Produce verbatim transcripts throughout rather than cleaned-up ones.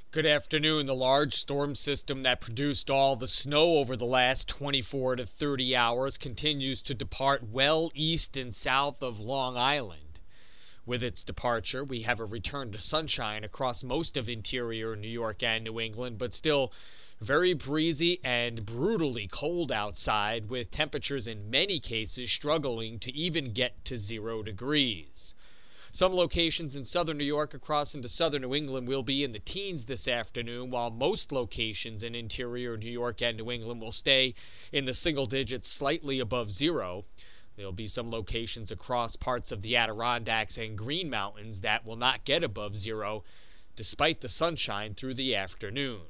Good afternoon. The large storm system that produced all the snow over the last twenty-four to thirty hours continues to depart well east and south of Long Island. With its departure, we have a return to sunshine across most of interior New York and New England, but still very breezy and brutally cold outside, with temperatures in many cases struggling to even get to zero degrees. Some locations in southern New York across into southern New England will be in the teens this afternoon, while most locations in interior New York and New England will stay in the single digits slightly above zero. There will be some locations across parts of the Adirondacks and Green Mountains that will not get above zero despite the sunshine through the afternoon.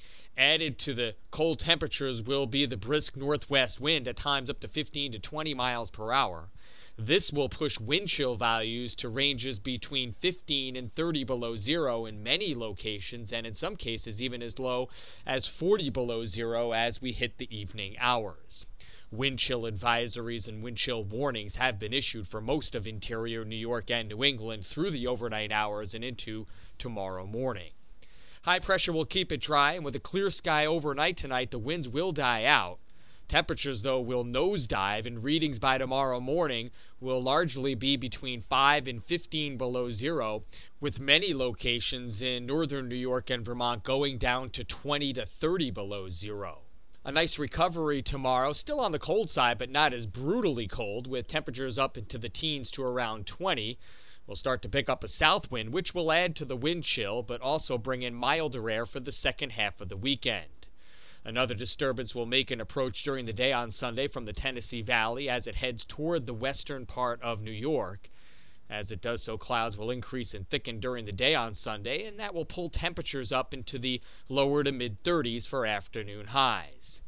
Added to the cold temperatures will be the brisk northwest wind, at times up to fifteen to twenty miles per hour. This will push wind chill values to ranges between fifteen and thirty below zero in many locations, and in some cases even as low as forty below zero as we hit the evening hours. Wind chill advisories and wind chill warnings have been issued for most of interior New York and New England through the overnight hours and into tomorrow morning. High pressure will keep it dry, and with a clear sky overnight tonight, the winds will die out. Temperatures, though, will nosedive, and readings by tomorrow morning will largely be between five and fifteen below zero, with many locations in northern New York and Vermont going down to twenty to thirty below zero. A nice recovery tomorrow, still on the cold side, but not as brutally cold, with temperatures up into the teens to around twenty. We'll start to pick up a south wind, which will add to the wind chill, but also bring in milder air for the second half of the weekend. Another disturbance will make an approach during the day on Sunday from the Tennessee Valley as it heads toward the western part of New York. As it does so, clouds will increase and thicken during the day on Sunday, and that will pull temperatures up into the lower to mid-thirties for afternoon highs.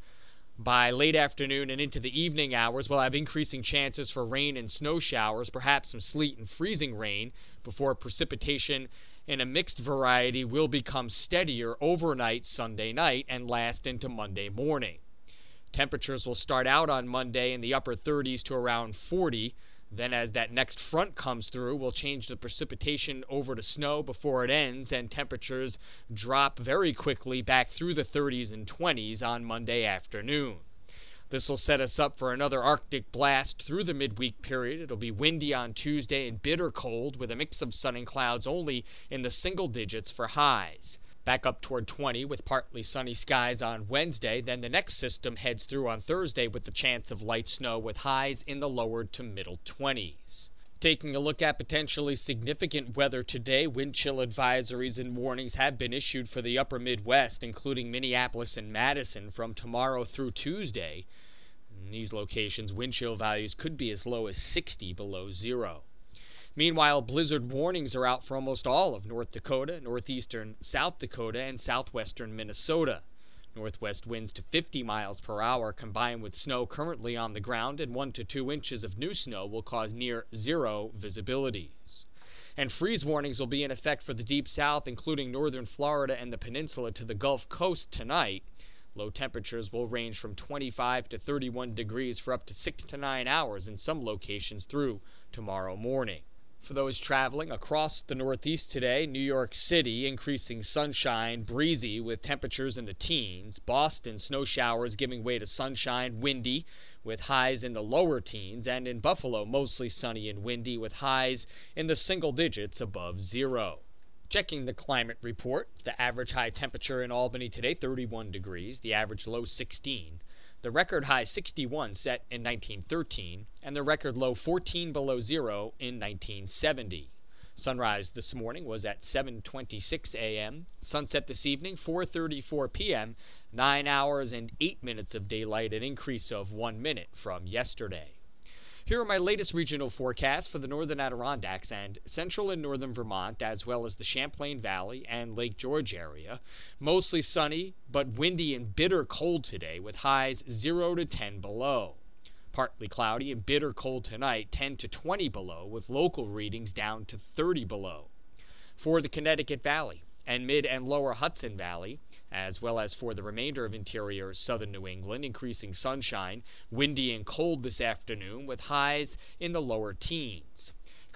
By late afternoon and into the evening hours, we'll have increasing chances for rain and snow showers, perhaps some sleet and freezing rain, before precipitation in a mixed variety will become steadier overnight Sunday night and last into Monday morning. Temperatures will start out on Monday in the upper thirties to around forty. Then as that next front comes through, we'll change the precipitation over to snow before it ends, and temperatures drop very quickly back through the thirties and twenties on Monday afternoon. This will set us up for another Arctic blast through the midweek period. It'll be windy on Tuesday and bitter cold, with a mix of sun and clouds only in the single digits for highs. Back up toward twenty with partly sunny skies on Wednesday. Then the next system heads through on Thursday with the chance of light snow with highs in the lower to middle twenties. Taking a look at potentially significant weather today, wind chill advisories and warnings have been issued for the upper Midwest, including Minneapolis and Madison, from tomorrow through Tuesday. In these locations, wind chill values could be as low as sixty below zero. Meanwhile, blizzard warnings are out for almost all of North Dakota, northeastern South Dakota, and southwestern Minnesota. Northwest winds to fifty miles per hour combined with snow currently on the ground and one to two inches of new snow will cause near zero visibilities. And freeze warnings will be in effect for the deep south, including northern Florida and the peninsula to the Gulf Coast tonight. Low temperatures will range from twenty-five to thirty-one degrees for up to six to nine hours in some locations through tomorrow morning. For those traveling across the Northeast today, New York City, increasing sunshine, breezy with temperatures in the teens. Boston, snow showers giving way to sunshine, windy with highs in the lower teens. And in Buffalo, mostly sunny and windy with highs in the single digits above zero. Checking the climate report, the average high temperature in Albany today, thirty-one degrees, the average low sixteen. The record high sixty-one set in nineteen thirteen, and the record low fourteen below zero in nineteen seventy. Sunrise this morning was at seven twenty-six a.m. Sunset this evening, four thirty-four p.m., nine hours and eight minutes of daylight, an increase of one minute from yesterday. Here are my latest regional forecasts for the northern Adirondacks and central and northern Vermont, as well as the Champlain Valley and Lake George area. Mostly sunny, but windy and bitter cold today, with highs zero to ten below. Partly cloudy and bitter cold tonight, ten to twenty below, with local readings down to thirty below. For the Connecticut Valley and mid and lower Hudson Valley, as well as for the remainder of interior southern New England, increasing sunshine, windy and cold this afternoon with highs in the lower teens.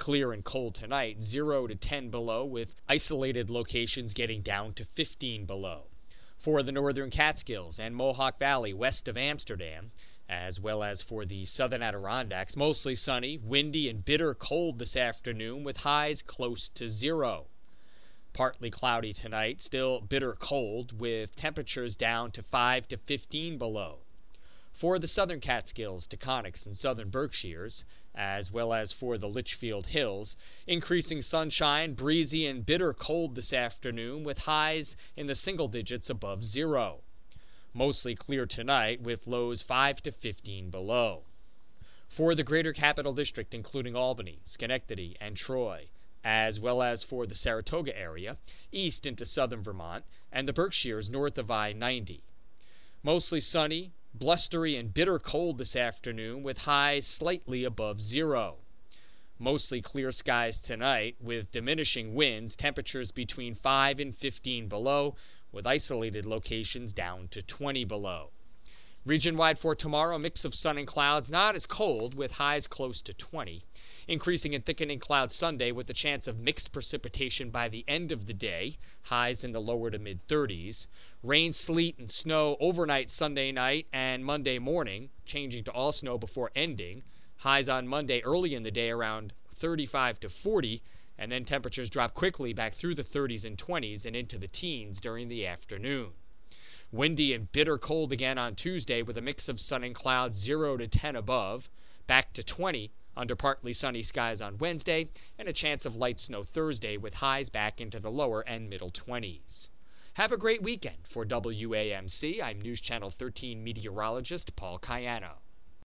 clear and cold tonight, zero to ten below, with isolated locations getting down to fifteen below. For the northern Catskills and Mohawk Valley west of Amsterdam, as well as for the southern Adirondacks, mostly sunny, windy, and bitter cold this afternoon with highs close to zero. Partly cloudy tonight, still bitter cold with temperatures down to five to fifteen below. For the southern Catskills, Taconics, and southern Berkshires, as well as for the Litchfield Hills, increasing sunshine, breezy, and bitter cold this afternoon with highs in the single digits above zero. Mostly clear tonight with lows five to fifteen below. For the greater capital district, including Albany, Schenectady, and Troy, as well as for the Saratoga area, east into southern Vermont, and the Berkshires north of I ninety. Mostly sunny, blustery, and bitter cold this afternoon with highs slightly above zero. Mostly clear skies tonight with diminishing winds, temperatures between five and fifteen below, with isolated locations down to twenty below. Region-wide for tomorrow, a mix of sun and clouds, not as cold, with highs close to twenty. Increasing and thickening clouds Sunday with the chance of mixed precipitation by the end of the day, highs in the lower to mid-thirties. Rain, sleet, and snow overnight Sunday night and Monday morning, changing to all snow before ending. Highs on Monday early in the day around thirty-five to forty, and then temperatures drop quickly back through the thirties and twenties and into the teens during the afternoon. Windy and bitter cold again on Tuesday with a mix of sun and clouds, zero to ten above, back to twenty under partly sunny skies on Wednesday, and a chance of light snow Thursday with highs back into the lower and middle twenties. Have a great weekend. For W A M C, I'm News Channel thirteen meteorologist Paul Cayano.